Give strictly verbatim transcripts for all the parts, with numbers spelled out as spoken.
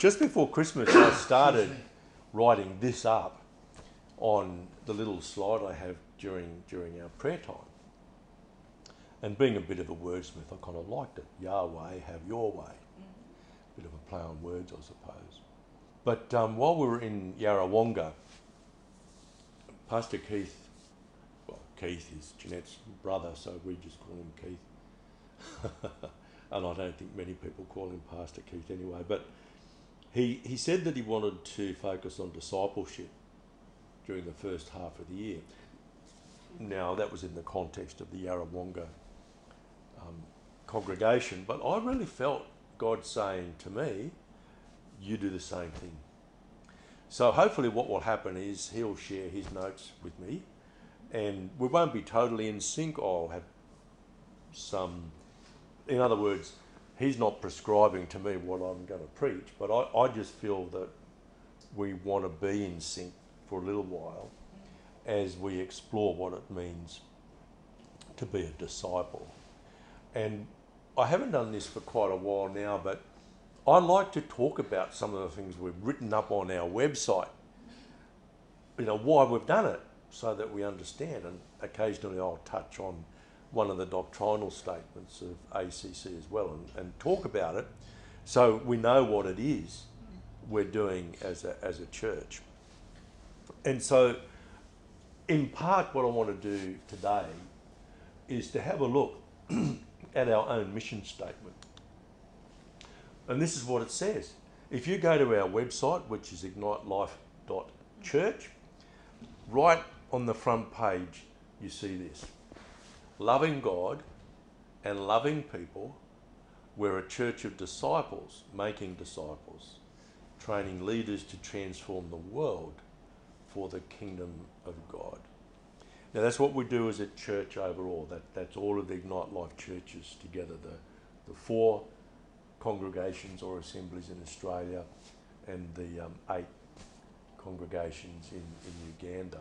Just before Christmas, I started writing this up on the little slide I have during during our prayer time. And being a bit of a wordsmith, I kind of liked it. Yahweh, have your way. Bit of a play on words, I suppose. But um, while we were in Yarrawonga, Pastor Keith, well, Keith is Jeanette's brother, so we just call him Keith. And I don't think many people call him Pastor Keith anyway. But he, he said that he wanted to focus on discipleship during the first half of the year. Now, that was in the context of the Yarrawonga um, congregation, but I really felt God saying to me, you do the same thing. So hopefully what will happen is he'll share his notes with me, and we won't be totally in sync. I'll have some, in other words, he's not prescribing to me what I'm going to preach, but I, I just feel that we want to be in sync for a little while as we explore what it means to be a disciple. And I haven't done this for quite a while now, but I like to talk about some of the things we've written up on our website, you know, why we've done it, so that we understand. And occasionally I'll touch on one of the doctrinal statements of A C C as well, and, and talk about it so we know what it is we're doing as a, as a church. And so in part what I want to do today is to have a look at our own mission statement. And this is what it says. If you go to our website, which is ignite life dot church, right on the front page you see this. Loving God and loving people, we're a church of disciples, making disciples, training leaders to transform the world for the kingdom of God. Now that's what we do as a church overall. That, that's all of the Ignite Life churches together, the, the four congregations or assemblies in Australia and the um, eight congregations in, in Uganda.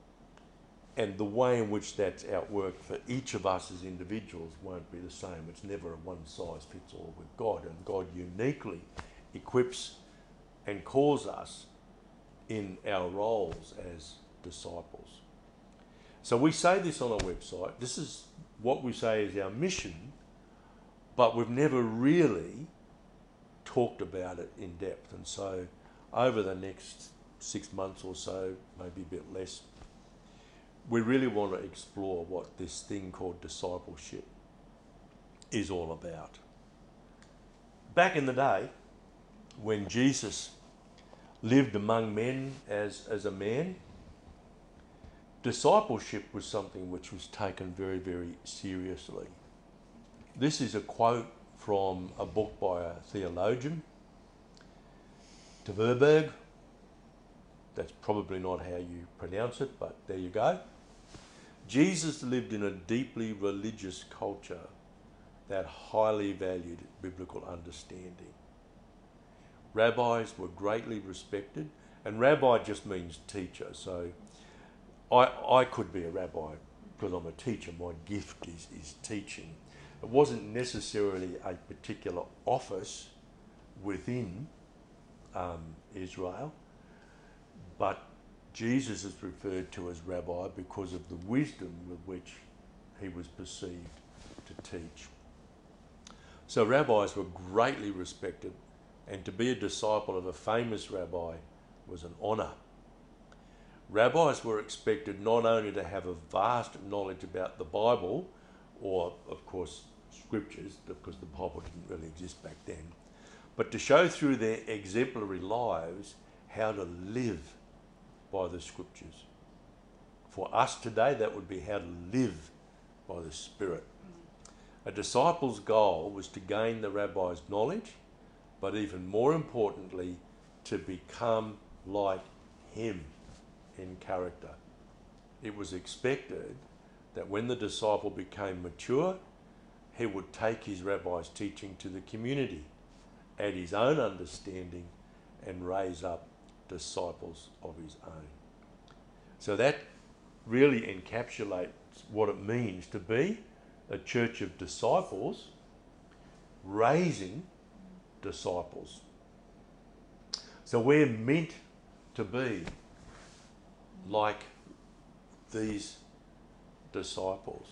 And the way in which that's outworked for each of us as individuals won't be the same. It's never a one-size-fits-all with God. And God uniquely equips and calls us in our roles as disciples. So we say this on our website. This is what we say is our mission, but we've never really talked about it in depth. And so over the next six months or so, maybe a bit less, we really want to explore what this thing called discipleship is all about. Back in the day, when Jesus lived among men as, as a man, discipleship was something which was taken very, very seriously. This is a quote from a book by a theologian, Tverberg. That's probably not how you pronounce it, but there you go. Jesus lived in a deeply religious culture that highly valued biblical understanding. Rabbis were greatly respected, and rabbi just means teacher. So I, I could be a rabbi because I'm a teacher. My gift is, is teaching. It wasn't necessarily a particular office within um, Israel, but Jesus is referred to as rabbi because of the wisdom with which he was perceived to teach. So rabbis were greatly respected, and to be a disciple of a famous rabbi was an honour. Rabbis were expected not only to have a vast knowledge about the Bible, or of course scriptures, because the Bible didn't really exist back then, but to show through their exemplary lives how to live by the scriptures. For us today, that would be how to live by the Spirit. A disciple's goal was to gain the rabbi's knowledge, but even more importantly, to become like him in character. It was expected that when the disciple became mature, he would take his rabbi's teaching to the community, add his own understanding, and raise up disciples of his own. So that really encapsulates what it means to be a church of disciples raising disciples. So we're meant to be like these disciples.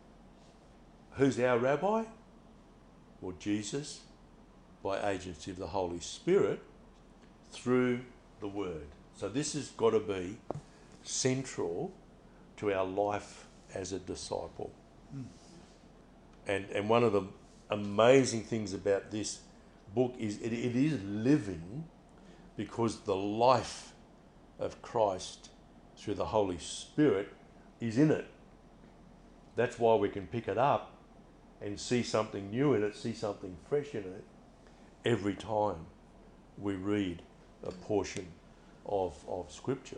Who's our rabbi? Well, Jesus, by agency of the Holy Spirit, through the Word. So this has got to be central to our life as a disciple. Mm. And and one of the amazing things about this book is it, it is living, because the life of Christ through the Holy Spirit is in it. That's why we can pick it up and see something new in it, see something fresh in it every time we read a portion of, of Scripture.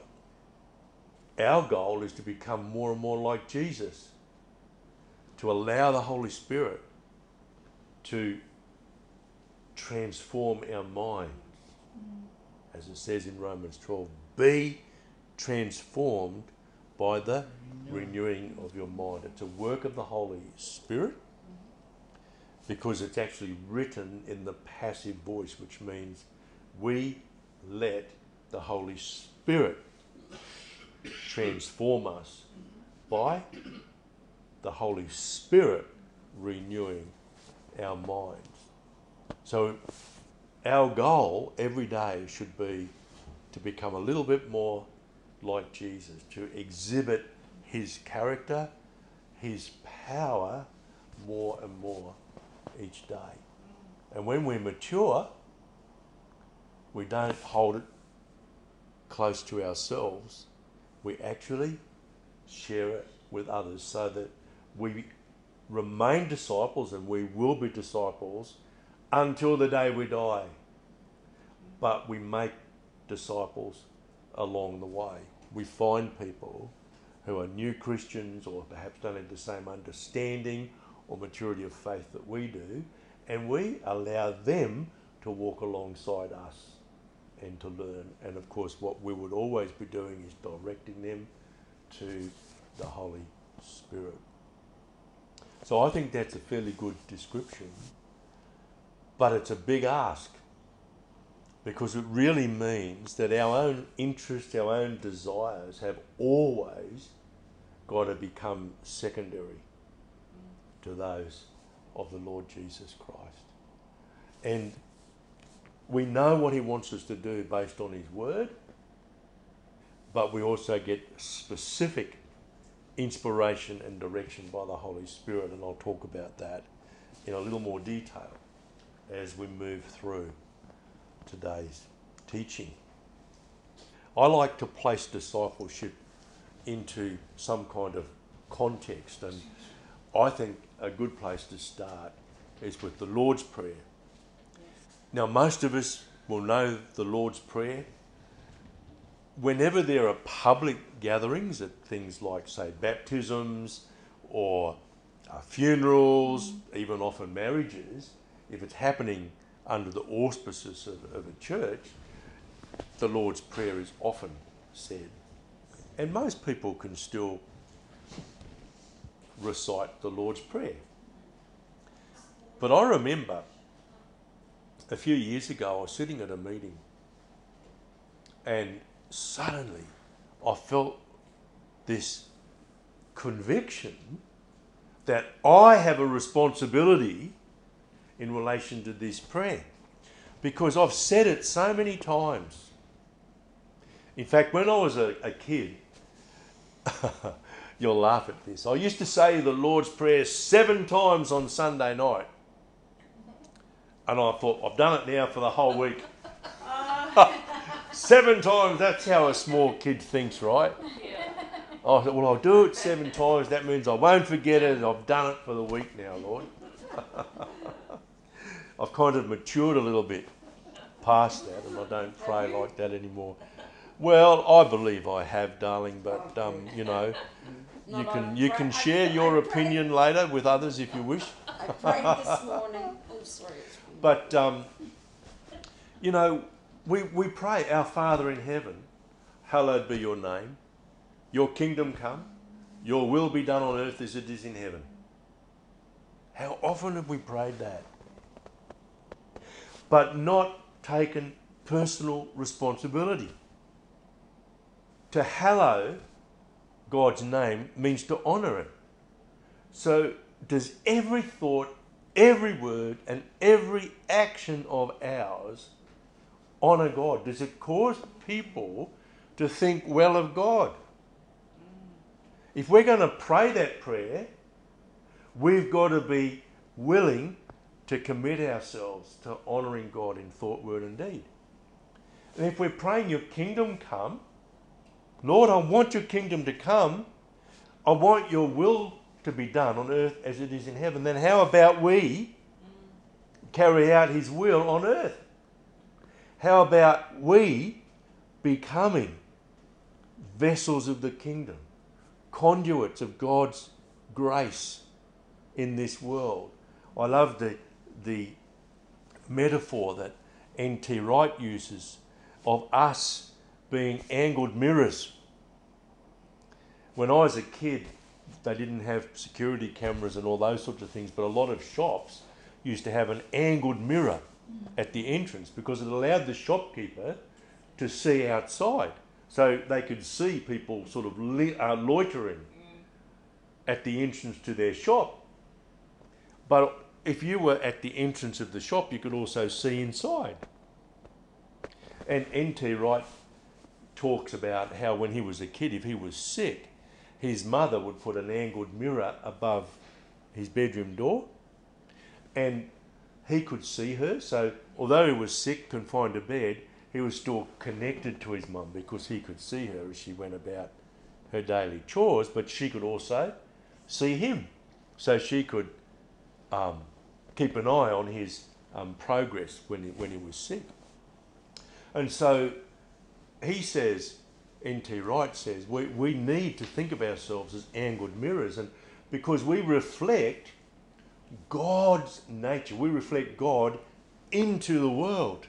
Our goal is to become more and more like Jesus, to allow the Holy Spirit to transform our minds. As it says in Romans twelve, be transformed by the renewing of your mind. It's a work of the Holy Spirit, because it's actually written in the passive voice, which means we let the Holy Spirit transform us by the Holy Spirit renewing our minds. So our goal every day should be to become a little bit more like Jesus, to exhibit his character, his power more and more each day. And when we mature, we don't hold it close to ourselves. We actually share it with others, so that we remain disciples, and we will be disciples until the day we die. But we make disciples along the way. We find people who are new Christians, or perhaps don't have the same understanding or maturity of faith that we do, and we allow them to walk alongside us and to learn. And of course, what we would always be doing is directing them to the Holy Spirit. So I think that's a fairly good description, but it's a big ask, because it really means that our own interests, our own desires have always got to become secondary to those of the Lord Jesus Christ. And we know what he wants us to do based on his word, but we also get specific inspiration and direction by the Holy Spirit, and I'll talk about that in a little more detail as we move through today's teaching. I like to place discipleship into some kind of context, and I think a good place to start is with the Lord's Prayer. Now, most of us will know the Lord's Prayer. Whenever there are public gatherings at things like, say, baptisms or uh, funerals, mm. even often marriages, if it's happening under the auspices of, of a church, the Lord's Prayer is often said. And most people can still recite the Lord's Prayer. But I remember a few years ago, I was sitting at a meeting, and suddenly I felt this conviction that I have a responsibility in relation to this prayer, because I've said it so many times. In fact, when I was a, a kid, you'll laugh at this, I used to say the Lord's Prayer seven times on Sunday night. And I thought, I've done it now for the whole week. Seven times, that's how a small kid thinks, right? Yeah. I thought, well, I'll do it seven times. That means I won't forget it. I've done it for the week now, Lord. I've kind of matured a little bit past that, and I don't pray like that anymore. Well, I believe I have, darling, but, um, you know, you can you can share your opinion later with others if you wish. I prayed this morning. I'm sorry. But, um, you know, we, we pray, our Father in heaven, hallowed be your name. Your kingdom come. Your will be done on earth as it is in heaven. How often have we prayed that? But not taken personal responsibility. To hallow God's name means to honour it. So does every thought, every word and every action of ours honour God? Does it cause people to think well of God? If we're going to pray that prayer, we've got to be willing to commit ourselves to honouring God in thought, word and deed. And if we're praying your kingdom come, Lord, I want your kingdom to come, I want your will to be done on earth as it is in heaven, then how about we carry out his will on earth? How about we becoming vessels of the kingdom, conduits of God's grace in this world? I love the, the metaphor that N T Wright uses of us being angled mirrors. When I was a kid, they didn't have security cameras and all those sorts of things, but a lot of shops used to have an angled mirror at the entrance because it allowed the shopkeeper to see outside. So they could see people sort of li- uh, loitering at the entrance to their shop. But if you were at the entrance of the shop, you could also see inside. And N T Wright talks about how when he was a kid, if he was sick, his mother would put an angled mirror above his bedroom door and he could see her. So although he was sick, confined to bed, he was still connected to his mum because he could see her as she went about her daily chores, but she could also see him. So she could um, keep an eye on his um, progress when he, when he was sick. And so he says, N T Wright says, we, we need to think of ourselves as angled mirrors, and because we reflect God's nature, we reflect God into the world.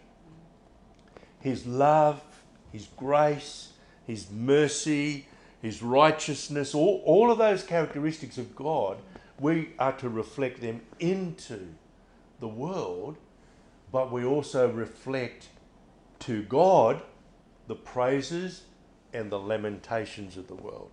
His love, his grace, his mercy, his righteousness, all, all of those characteristics of God, we are to reflect them into the world, but we also reflect to God the praises and the lamentations of the world.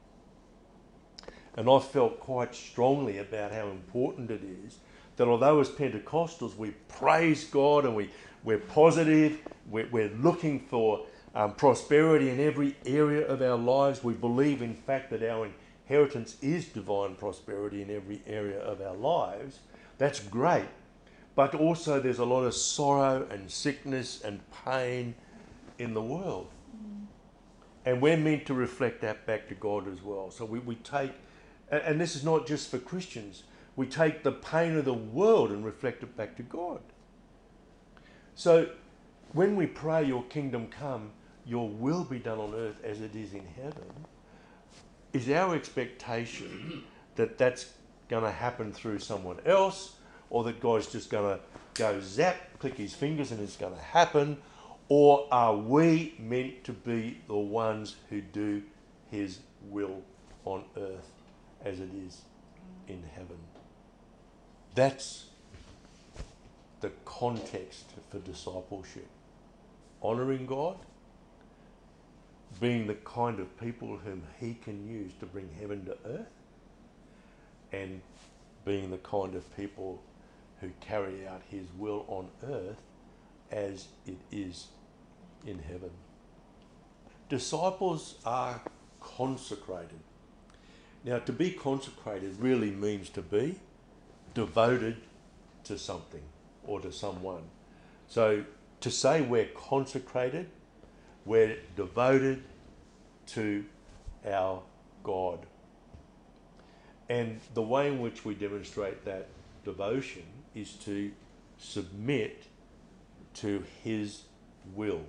And I felt quite strongly about how important it is that although as Pentecostals we praise God and we, we're positive, we're, we're looking for um, prosperity in every area of our lives, we believe in fact that our inheritance is divine prosperity in every area of our lives, that's great. But also there's a lot of sorrow and sickness and pain in the world. Mm. And we're meant to reflect that back to God as well. So we, we take, and this is not just for Christians, we take the pain of the world and reflect it back to God. So when we pray, your kingdom come, your will be done on earth as it is in heaven, is our expectation that that's going to happen through someone else, or that God's just going to go zap, click his fingers and it's going to happen? Or are we meant to be the ones who do his will on earth as it is in heaven? That's the context for discipleship. Honouring God, being the kind of people whom he can use to bring heaven to earth, and being the kind of people who carry out his will on earth as it is in heaven. Disciples are consecrated. Now, to be consecrated really means to be devoted to something or to someone. So to say we're consecrated, we're devoted to our God. And the way in which we demonstrate that devotion is to submit to his will.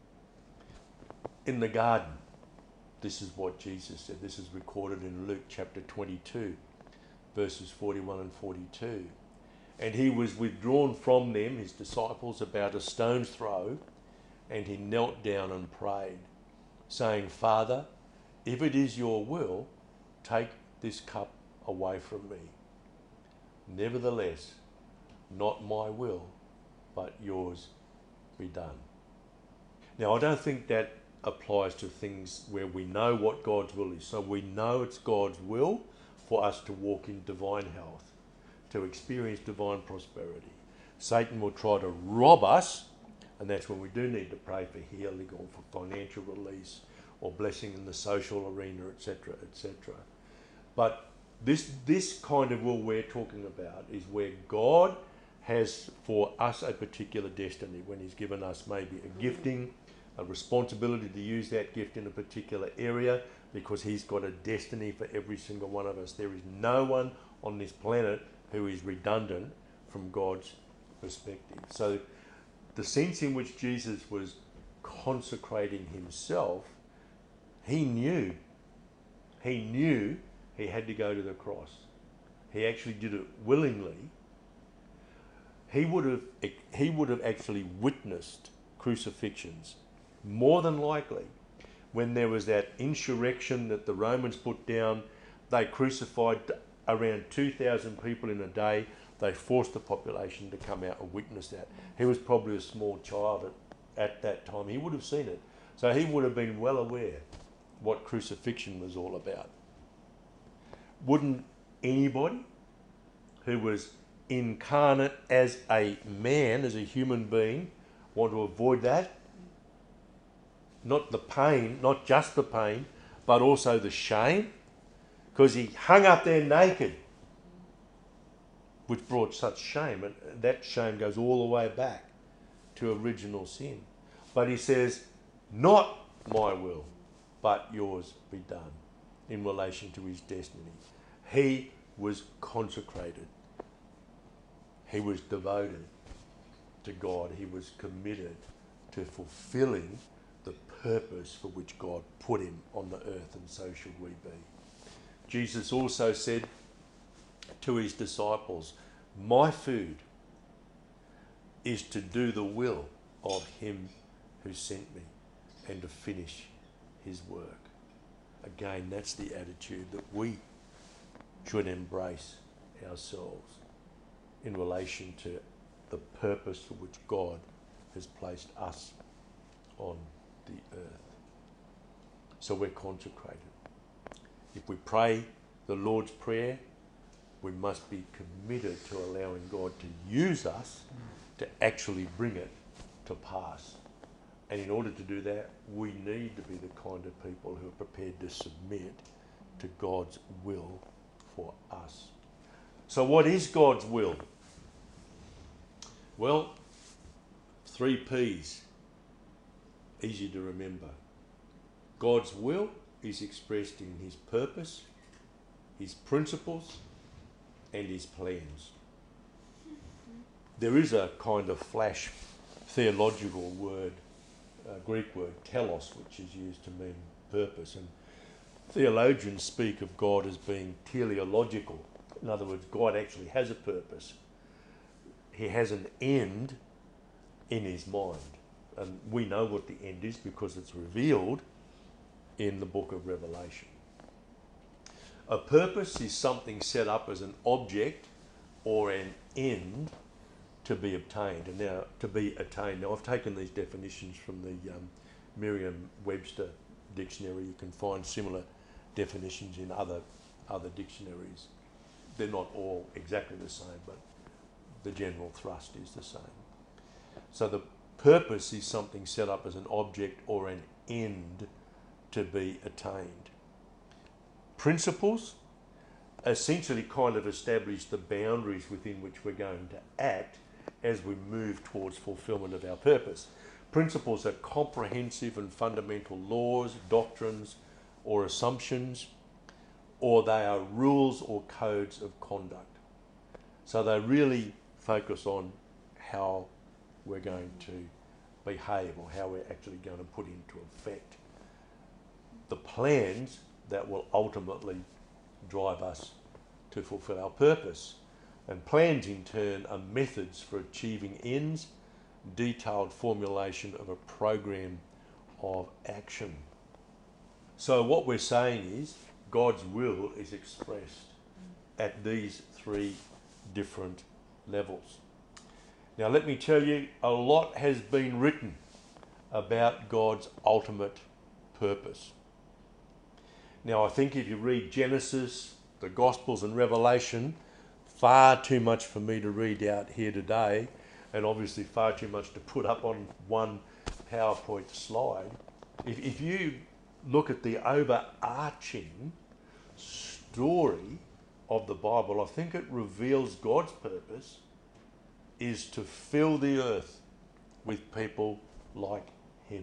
In the garden, this is what Jesus said. This is recorded in Luke chapter twenty-two, verses forty-one and forty-two. And he was withdrawn from them, his disciples, about a stone's throw, and he knelt down and prayed, saying, Father, if it is your will, take this cup away from me. Nevertheless, not my will, but yours be done. Now, I don't think that applies to things where we know what God's will is. So we know it's God's will for us to walk in divine health, to experience divine prosperity. Satan will try to rob us, and that's when we do need to pray for healing or for financial release or blessing in the social arena, et cetera, et cetera. But this this kind of will we're talking about is where God has for us a particular destiny, when he's given us maybe a gifting, a responsibility to use that gift in a particular area, because he's got a destiny for every single one of us. There is no one on this planet who is redundant from God's perspective. So the sense in which Jesus was consecrating himself, he knew, he knew he had to go to the cross. He actually did it willingly. He would have, he would have actually witnessed crucifixions, more than likely. When there was that insurrection that the Romans put down, they crucified around two thousand people in a day. They forced the population to come out and witness that. He was probably a small child at, at that time. He would have seen it. So he would have been well aware what crucifixion was all about. Wouldn't anybody who was incarnate as a man, as a human being, want to avoid that? Not the pain, not just the pain, but also the shame, because he hung up there naked, which brought such shame, and that shame goes all the way back to original sin. But he says, not my will, but yours be done, in relation to his destiny. He was consecrated. He was devoted to God. He was committed to fulfilling the purpose for which God put him on the earth, and so should we be. Jesus also said to his disciples, my food is to do the will of him who sent me and to finish his work. Again, that's the attitude that we should embrace ourselves in relation to the purpose for which God has placed us on the earth. So we're consecrated. If we pray the Lord's Prayer, we must be committed to allowing God to use us to actually bring it to pass. And in order to do that, we need to be the kind of people who are prepared to submit to God's will for us. So what is God's will? Well, three P's, easy to remember. God's will is expressed in his purpose, his principles, and his plans. There is a kind of flash theological word, uh, Greek word, telos, which is used to mean purpose. And theologians speak of God as being teleological. In other words, God actually has a purpose. He has an end in his mind. And we know what the end is because it's revealed in the book of Revelation. A purpose is something set up as an object or an end to be obtained. And now, to be attained. Now, I've taken these definitions from the um, Merriam-Webster dictionary. You can find similar definitions in other other dictionaries. They're not all exactly the same, but the general thrust is the same. So the purpose is something set up as an object or an end to be attained. Principles essentially kind of establish the boundaries within which we're going to act as we move towards fulfillment of our purpose. Principles are comprehensive and fundamental laws, doctrines, or assumptions, or they are rules or codes of conduct. So they really focus on how we're going to behave or how we're actually going to put into effect the plans that will ultimately drive us to fulfill our purpose. And plans in turn are methods for achieving ends, detailed formulation of a program of action. So what we're saying is God's will is expressed at these three different levels. Now let me tell you, a lot has been written about God's ultimate purpose. Now, I think if you read Genesis, the Gospels and Revelation, far too much for me to read out here today, and obviously far too much to put up on one PowerPoint slide. If, if you look at the overarching story of the Bible, I think it reveals God's purpose is to fill the earth with people like him.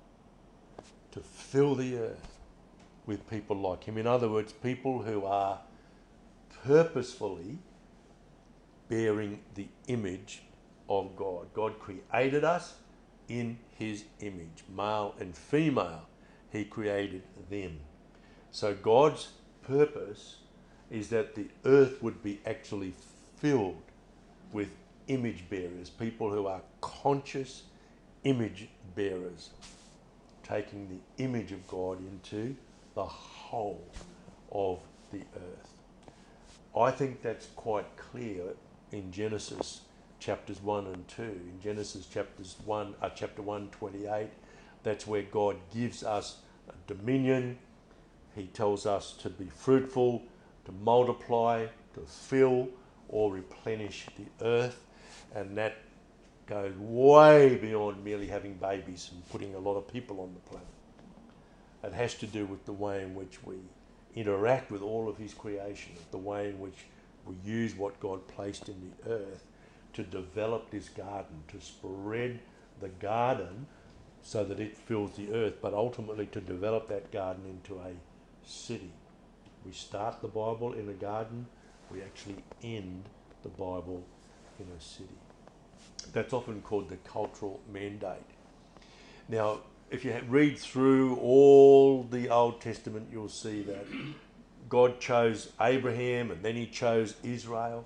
To fill the earth with people like him. In other words, people who are purposefully bearing the image of God. God created us in his image, male and female. He created them. So God's purpose is that the earth would be actually filled with image bearers, people who are conscious image bearers, taking the image of God into the whole of the earth. I think that's quite clear in Genesis chapters one and two. In Genesis chapters one, uh, chapter one, twenty-eight, that's where God gives us a dominion. He tells us to be fruitful, to multiply, to fill or replenish the earth, and that goes way beyond merely having babies and putting a lot of people on the planet. It has to do with the way in which we interact with all of his creation, the way in which we use what God placed in the earth to develop this garden, to spread the garden so that it fills the earth, but ultimately to develop that garden into a city. We start the Bible in a garden, we actually end the Bible in a city. That's often called the cultural mandate. Now, if you read through all the Old Testament, you'll see that God chose Abraham and then he chose Israel.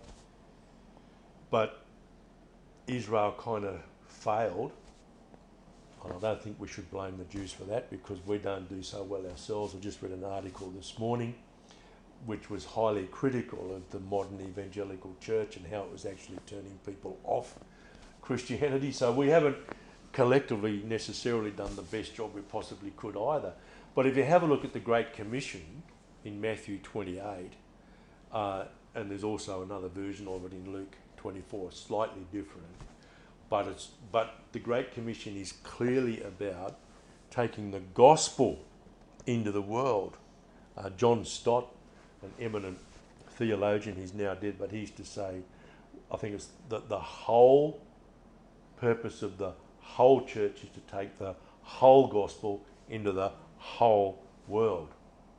But Israel kind of failed. And I don't think we should blame the Jews for that because we don't do so well ourselves. I just read an article this morning which was highly critical of the modern evangelical church and how it was actually turning people off Christianity. So we haven't collectively necessarily done the best job we possibly could either. But if you have a look at the Great Commission in Matthew twenty-eight, uh, and there's also another version of it in Luke twenty-four, slightly different, but it's but the Great Commission is clearly about taking the gospel into the world. Uh, John Stott, an eminent theologian, he's now dead, but he used to say, I think it's the, the whole purpose of the whole church is to take the whole gospel into the whole world.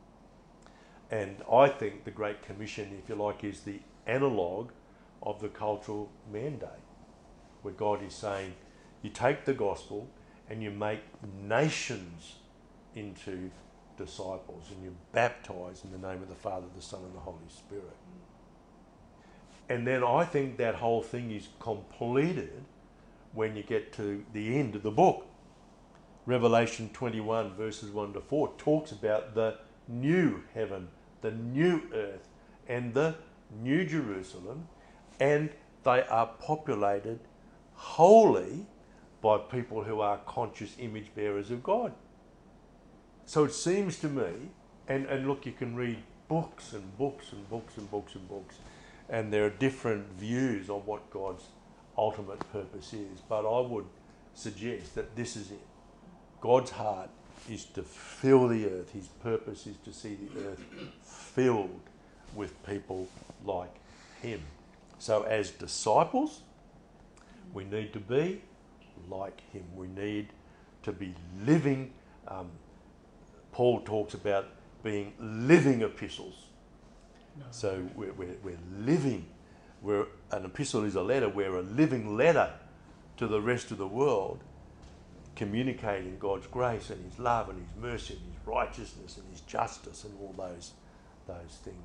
And I think the Great Commission, if you like, is the analogue of the cultural mandate, where God is saying, you take the gospel and you make nations into disciples and you baptize in the name of the Father, the Son and the Holy Spirit. And then I think that whole thing is completed when you get to the end of the book. Revelation twenty-one verses one to four talks about the new heaven, the new earth and the new Jerusalem, and they are populated wholly by people who are conscious image bearers of God. So it seems to me, and, and look, you can read books and books and books and books and books, and there are different views on what God's ultimate purpose is, but I would suggest that this is it. God's heart is to fill the earth. His purpose is to see the earth filled with people like him. So as disciples, we need to be like him. We need to be living. Um, Paul talks about being living epistles. No. So we're, we're, we're living. We're, an epistle is a letter. We're a living letter to the rest of the world, communicating God's grace and his love and his mercy and his righteousness and his justice and all those, those things.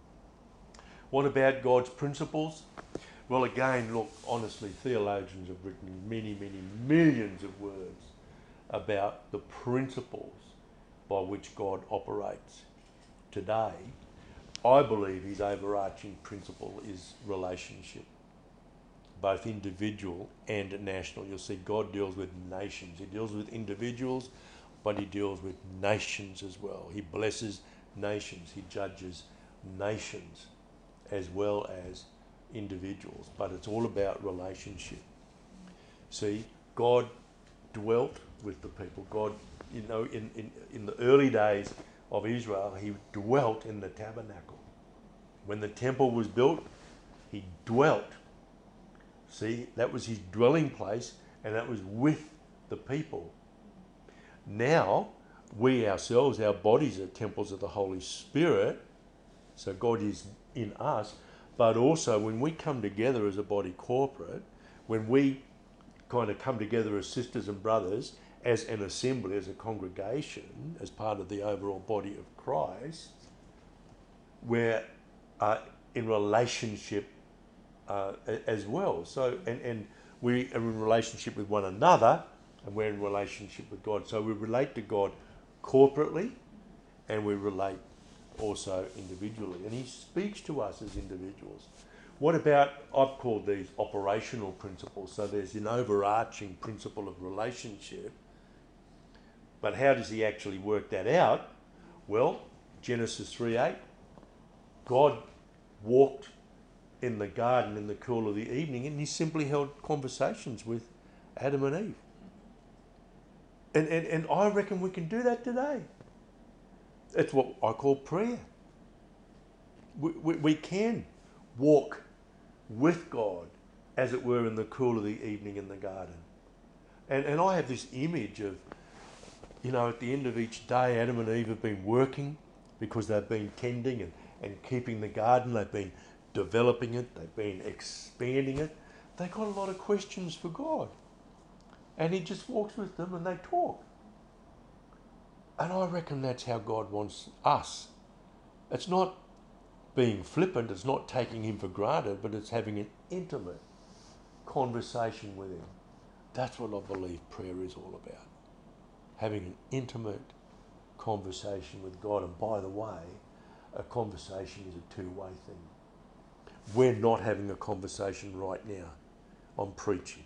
What about God's principles? Well, again, look, honestly, theologians have written many, many millions of words about the principles by which God operates. Today, I believe his overarching principle is relationship. both individual and national. You'll see God deals with nations. He deals with individuals, but he deals with nations as well. He blesses nations. He judges nations as well as individuals. But it's all about relationship. See, God dwelt with the people. God, you know, in, in, in the early days of Israel, he dwelt in the tabernacle. When the temple was built, he dwelt. See, that was his dwelling place, and that was with the people. Now, we ourselves, our bodies are temples of the Holy Spirit, so God is in us, but also when we come together as a body corporate, when we kind of come together as sisters and brothers, as an assembly, as a congregation, as part of the overall body of Christ, we're uh, in relationship uh, as well. So, and, and we are in relationship with one another, and we're in relationship with God. So we relate to God corporately, and we relate also individually. And he speaks to us as individuals. What about, I've called these operational principles. So there's an overarching principle of relationship. But how does he actually work that out? Well, Genesis three eight, God walked in the garden in the cool of the evening, and he simply held conversations with Adam and Eve. And, and, and I reckon we can do that today. It's what I call prayer. We, we, we can walk with God, as it were, in the cool of the evening in the garden. And, and I have this image of, you know, at the end of each day, Adam and Eve have been working because they've been tending and, and keeping the garden. They've been developing it. They've been expanding it. They've got a lot of questions for God. And he just walks with them and they talk. And I reckon that's how God wants us. It's not being flippant, it's not taking him for granted, but it's having an intimate conversation with him. That's what I believe prayer is all about. Having an intimate conversation with God. And by the way, a conversation is a two-way thing. We're not having a conversation right now. I'm preaching.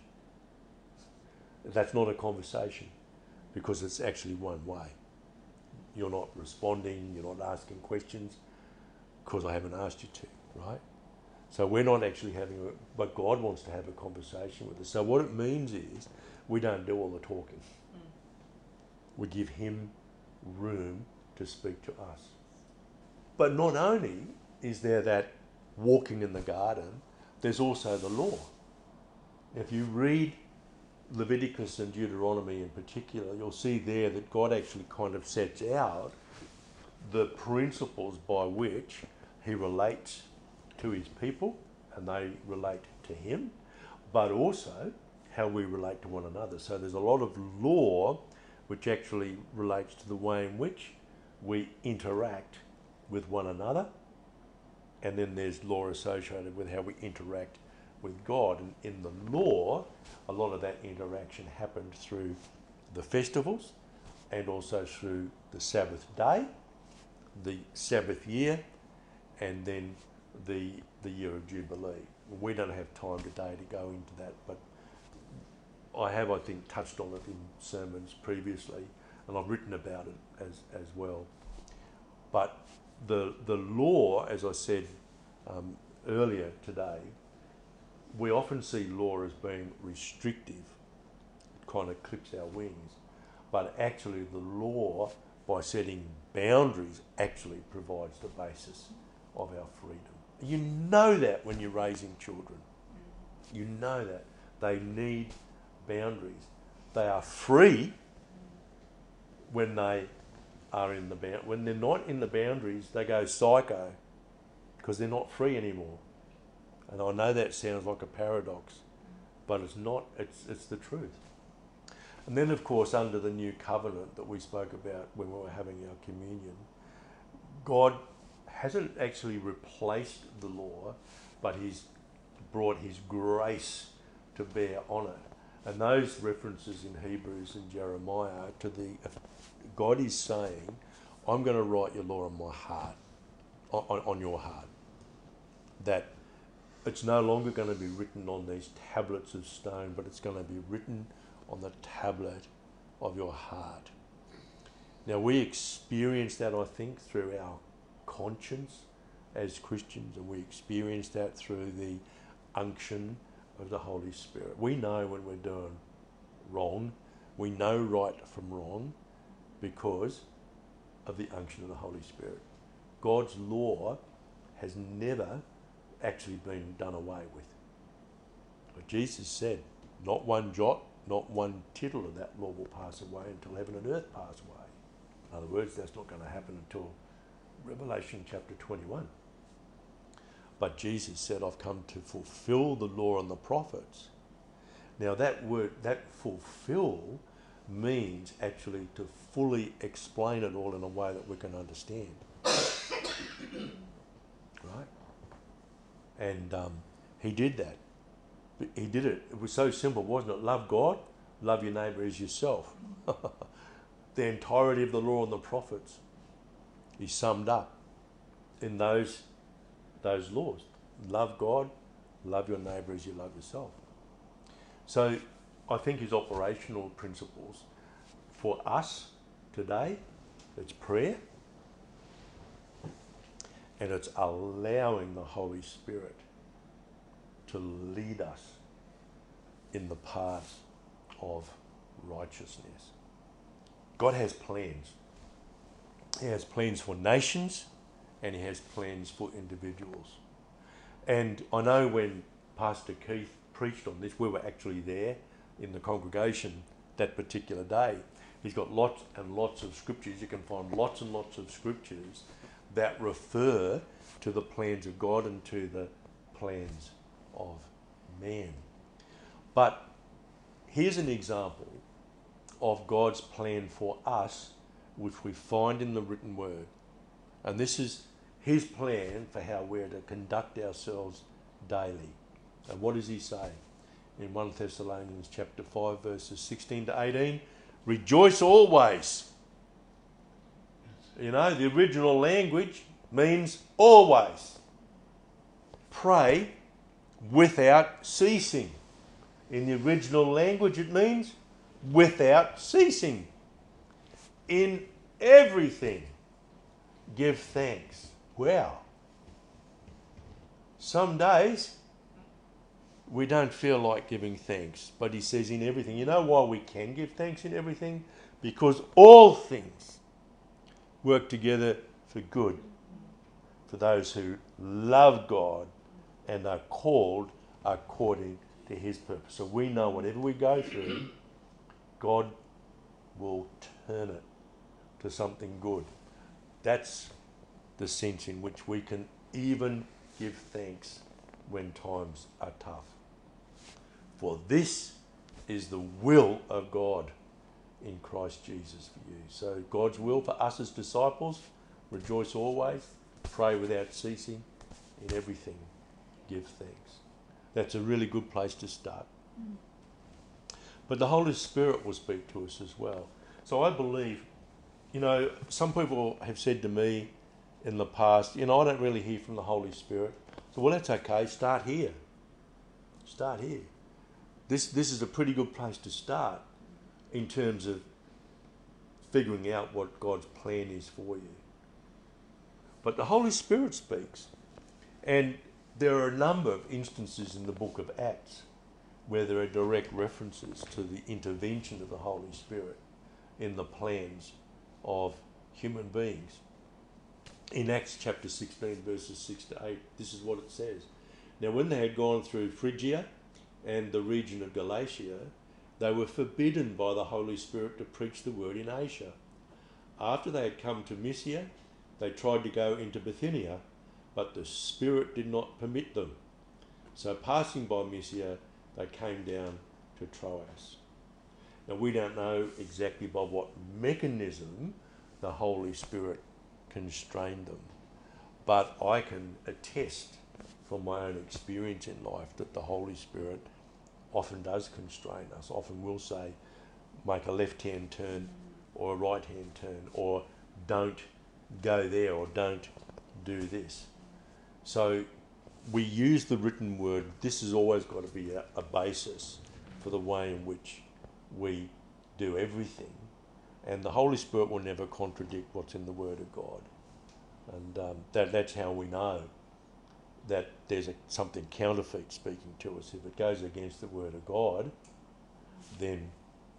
That's not a conversation because it's actually one way. You're not responding, you're not asking questions because I haven't asked you to, right? So we're not actually having a, but God wants to have a conversation with us. So what it means is we don't do all the talking. Mm. We give him room to speak to us. But not only is there that walking in the garden, there's also the law. If you read Leviticus and Deuteronomy in particular, you'll see there that God actually kind of sets out the principles by which he relates to his people and they relate to him, but also how we relate to one another. So there's a lot of law which actually relates to the way in which we interact with one another, and then there's law associated with how we interact with God. And in the law, a lot of that interaction happened through the festivals and also through the Sabbath day, the Sabbath year, and then the the year of Jubilee. We don't have time today to go into that, but I have, I think, touched on it in sermons previously, and I've written about it as as well. But the the law, as I said um, earlier today, we often see law as being restrictive. It kind of clips our wings. But actually the law, by setting boundaries, actually provides the basis of our freedom. You know that when you're raising children. You know that. They need boundaries. They are free when they are in the bound. When they're not in the boundaries, they go psycho because they're not free anymore. And I know that sounds like a paradox, but it's not, it's it's the truth. And then, of course, under the new covenant that we spoke about when we were having our communion, God hasn't actually replaced the law, but he's brought his grace to bear on it. And those references in Hebrews and Jeremiah to the, God is saying, I'm going to write your law on my heart, on, on your heart. That it's no longer going to be written on these tablets of stone, but it's going to be written on the tablet of your heart. Now, we experience that, I think, through our conscience as Christians, and we experience that through the unction of the Holy Spirit. We know when we're doing wrong. We know right from wrong because of the unction of the Holy Spirit. God's law has never actually been done away with. But Jesus said, not one jot, not one tittle of that law will pass away until heaven and earth pass away. In other words, that's not going to happen until Revelation chapter twenty-one. But Jesus said, I've come to fulfill the law and the prophets. Now that word, that fulfill, means actually to fully explain it all in a way that we can understand. Right? And um, he did that. He did it. It was so simple, wasn't it? Love God, love your neighbour as yourself. The entirety of the law and the prophets is summed up in those, those laws. Love God, love your neighbour as you love yourself. So I think his operational principles for us today, it's prayer, and it's allowing the Holy Spirit to lead us in the path of righteousness. God has plans. He has plans for nations and he has plans for individuals. And I know when Pastor Keith preached on this, we were actually there in the congregation that particular day. He's got lots and lots of scriptures. You can find lots and lots of scriptures that refer to the plans of God and to the plans of man. But here's an example of God's plan for us, which we find in the written word. And this is his plan for how we're to conduct ourselves daily. And what does he say? In First Thessalonians chapter five, verses sixteen to eighteen, rejoice always. You know, the original language means always. Pray without ceasing. In the original language it means without ceasing. In everything give thanks. Wow. Some days we don't feel like giving thanks, but he says in everything. You know why we can give thanks in everything? Because all things work together for good for those who love God and are called according to his purpose. So we know whatever we go through, God will turn it to something good. That's the sense in which we can even give thanks when times are tough. For this is the will of God in Christ Jesus for you. So God's will for us as disciples, rejoice always, pray without ceasing, in everything give thanks. That's a really good place to start. Mm. But the Holy Spirit will speak to us as well. So I believe, you know, some people have said to me in the past, you know, I don't really hear from the Holy Spirit. So, well, that's okay. Start here. Start here. This this is a pretty good place to start in terms of figuring out what God's plan is for you. But the Holy Spirit speaks. And there are a number of instances in the book of Acts where there are direct references to the intervention of the Holy Spirit in the plans of human beings. In Acts chapter sixteen, verses six to eight, this is what it says. Now, when they had gone through Phrygia and the region of Galatia, they were forbidden by the Holy Spirit to preach the word in Asia. After they had come to Mysia, they tried to go into Bithynia, but the Spirit did not permit them. So passing by Mysia, they came down to Troas. Now, we don't know exactly by what mechanism the Holy Spirit constrained them, but I can attest from my own experience in life that the Holy Spirit often does constrain us, often will say, make a left-hand turn or a right-hand turn, or don't go there, or don't do this. So we use the written word. This has always got to be a, a basis for the way in which we do everything. And the Holy Spirit will never contradict what's in the Word of God. And um, that, that's how we know that there's a, something counterfeit speaking to us. If it goes against the Word of God, then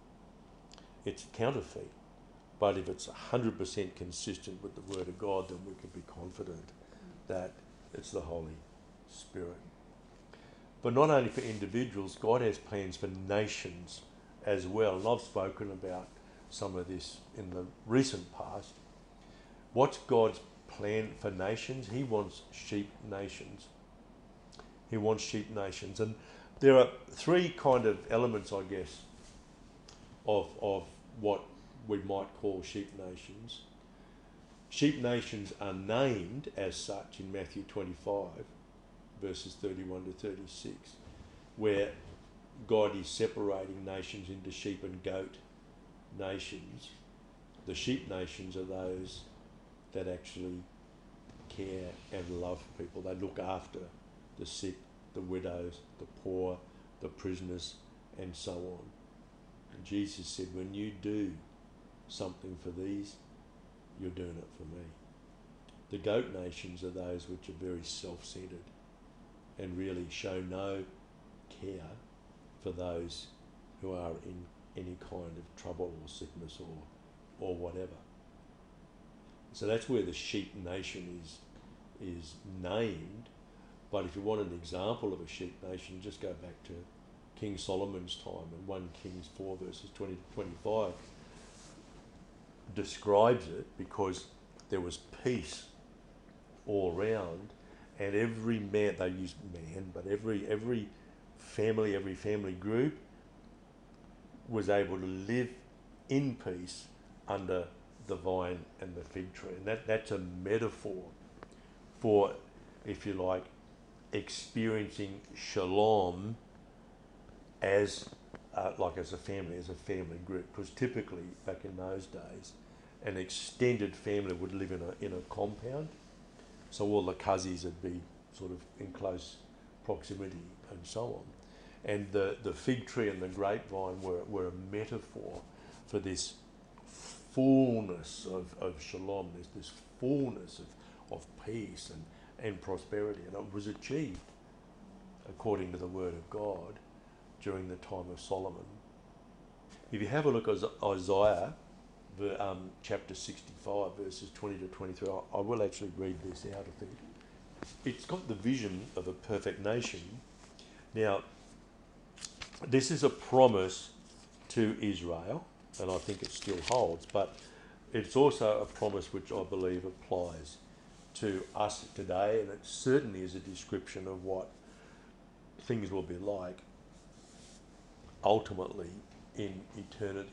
it's counterfeit. But if it's one hundred percent consistent with the Word of God, then we can be confident that it's the Holy Spirit. But not only for individuals, God has plans for nations as well. And I've spoken about some of this in the recent past. What's God's plan for nations? He wants sheep nations. He wants sheep nations. And there are three kind of elements, I guess, of, of what we might call sheep nations. Sheep nations are named as such in Matthew twenty-five, verses thirty-one to thirty-six, where God is separating nations into sheep and goat nations. The sheep nations are those that actually care and love people. They look after the sick, the widows, the poor, the prisoners, and so on. And Jesus said, when you do something for these, you're doing it for me. The goat nations are those which are very self-centered and really show no care for those who are in any kind of trouble or sickness or or whatever. So that's where the sheep nation is is named. But if you want an example of a sheep nation, just go back to King Solomon's time, and First Kings four verses twenty to twenty-five describes it, because there was peace all round, and every man, they used man, but every every family, every family group was able to live in peace under the vine and the fig tree. And that, that's a metaphor for, if you like, experiencing shalom as uh, like as a family, as a family group. Because typically, back in those days, an extended family would live in a in a compound. So all the cousins would be sort of in close proximity and so on. And the, the fig tree and the grapevine were, were a metaphor for this fullness of, of shalom, there's this fullness of, of peace and, and prosperity. And it was achieved, according to the Word of God, during the time of Solomon. If you have a look at Isaiah, the, um, chapter sixty-five, verses twenty to twenty-three, I, I will actually read this out, I think. It's got the vision of a perfect nation. Now, this is a promise to Israel, and I think it still holds, but it's also a promise which I believe applies to us today, and it certainly is a description of what things will be like ultimately in eternity.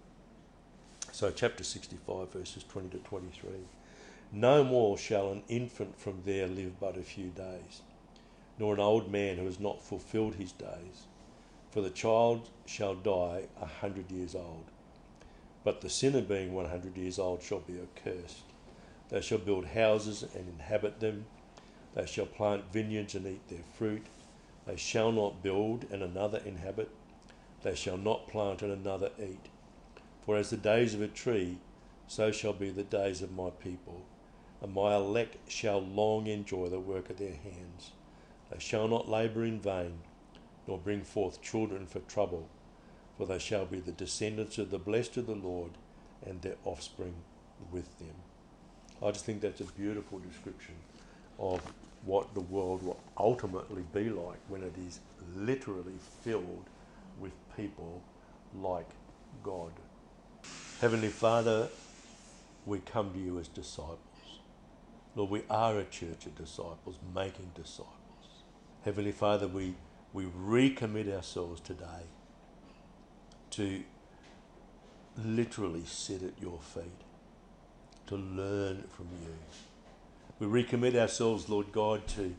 So chapter sixty-five, verses twenty to twenty-three. No more shall an infant from there live but a few days, nor an old man who has not fulfilled his days. For the child shall die a hundred years old, but the sinner being one hundred years old shall be accursed. They shall build houses and inhabit them. They shall plant vineyards and eat their fruit. They shall not build and another inhabit. They shall not plant and another eat. For as the days of a tree, so shall be the days of my people. And my elect shall long enjoy the work of their hands. They shall not labour in vain, nor bring forth children for trouble. For they shall be the descendants of the blessed of the Lord, and their offspring with them. I just think that's a beautiful description of what the world will ultimately be like when it is literally filled with people like God. Heavenly Father, we come to you as disciples. Lord, we are a church of disciples, making disciples. Heavenly Father, we, we recommit ourselves today to literally sit at your feet, to learn from you. We recommit ourselves, Lord God, to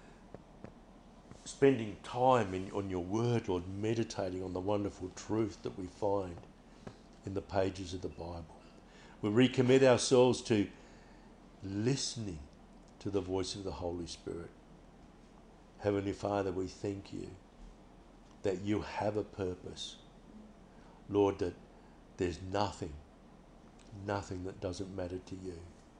spending time in, on your word, Lord, meditating on the wonderful truth that we find in the pages of the Bible. We recommit ourselves to listening to the voice of the Holy Spirit. Heavenly Father, we thank you that you have a purpose. Lord, that there's nothing, nothing that doesn't matter to you.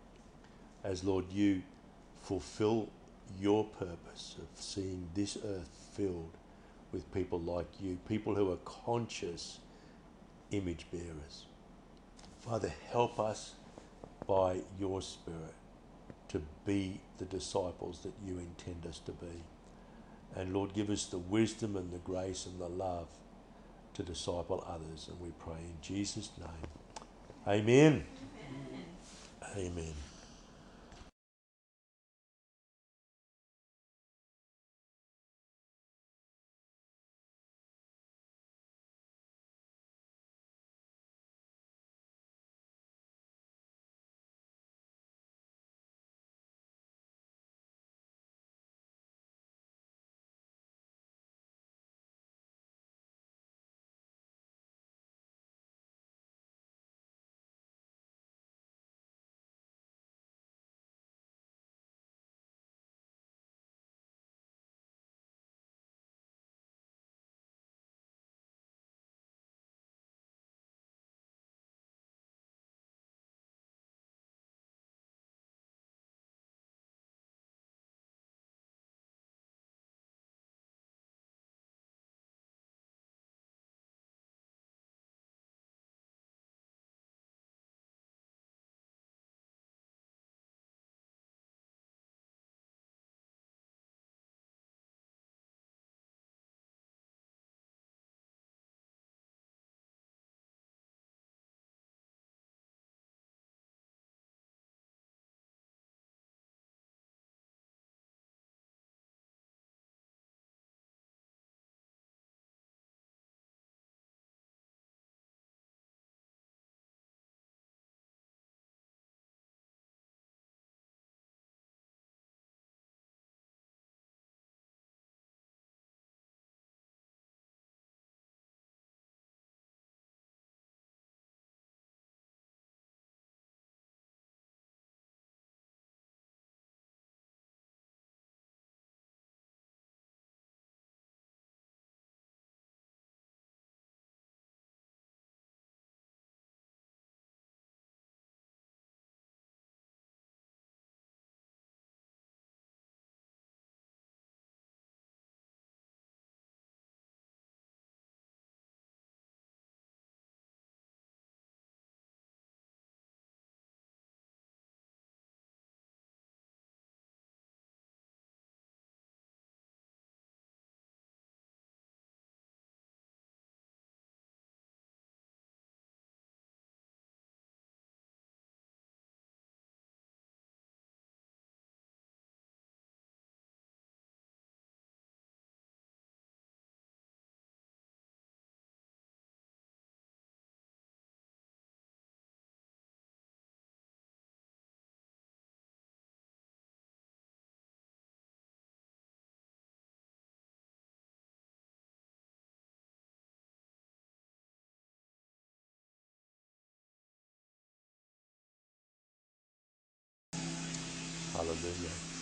As Lord, you fulfill your purpose of seeing this earth filled with people like you, people who are conscious image bearers. Father, help us by your Spirit to be the disciples that you intend us to be. And Lord, give us the wisdom and the grace and the love to disciple others. And we pray in Jesus' name. Amen. Amen. Amen. Hallelujah.